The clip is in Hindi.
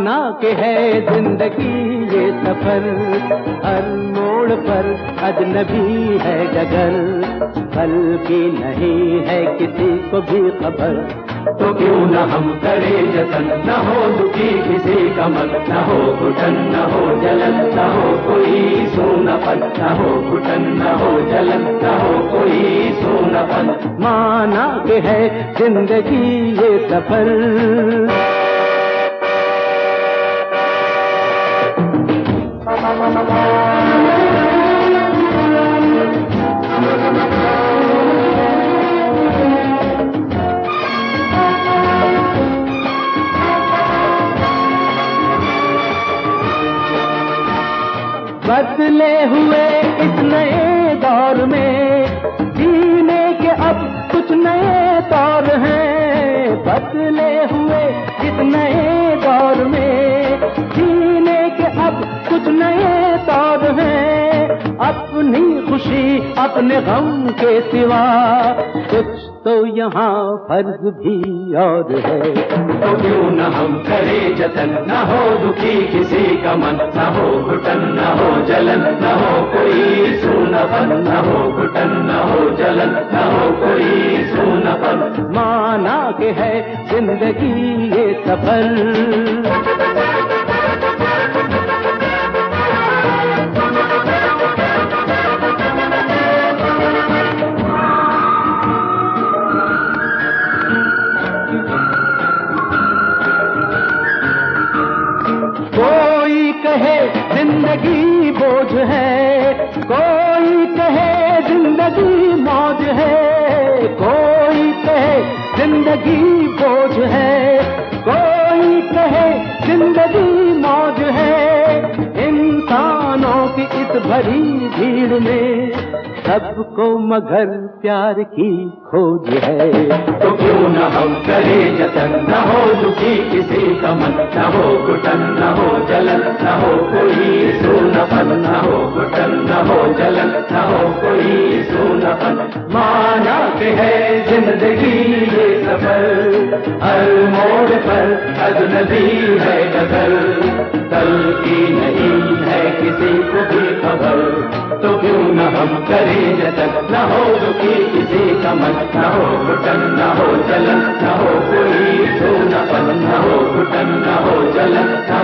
माना कि है जिंदगी ये सफर, हर मोड़ पर अजनबी है डगर, कल की नहीं है किसी को भी खबर। तो क्यों न हम करें जतन, न हो दुखी किसी का मन, न हो घुटन न हो जलन, न हो कोई सूनापन, न हो घुटन न हो जलन, न हो कोई सूनापन। माना कि है जिंदगी ये सफर। बदले हुए इस नए दौर में जीने के अब कुछ नए तौर हैं। बदले हुए इस नए दौर में जीने के अब कुछ नए तौर हैं। अपनी खुशी अपने गम के सिवा कुछ तो यहाँ फर्ज भी और है। तो क्यों न हम करें जतन, न हो दुखी किसी का मन, न हो घुटन न हो जलन, न हो कोई सूनापन, न हो घुटन न हो जलन, न हो कोई सूनापन। माना कि है जिंदगी ये सफर। कोई कहे जिंदगी बोझ है, कोई कहे जिंदगी मौज है। कोई कहे जिंदगी बोझ है, कोई कहे जिंदगी मौज है। इंसानों की इस भरी भीड़ में सबको मगर प्यार की खोज है। तो क्यों न हम करें जतन, न हो दुखी किसी का मन, न हो घुटन न हो जलन, न हो कोई सूनापन, न हो घुटन न हो जलन, न हो कोई सूनापन। माना कि है जिंदगी ये सफर, हर मोड़ पर अजनबी है डगर, कल की नहीं है किसी को भी खबर। तो क्यों न हम करें जतन, न हो दुखी किसी का मन, न हो घुटन न हो जलन, न हो कोई सूनापन, न हो घुटन न हो जलन।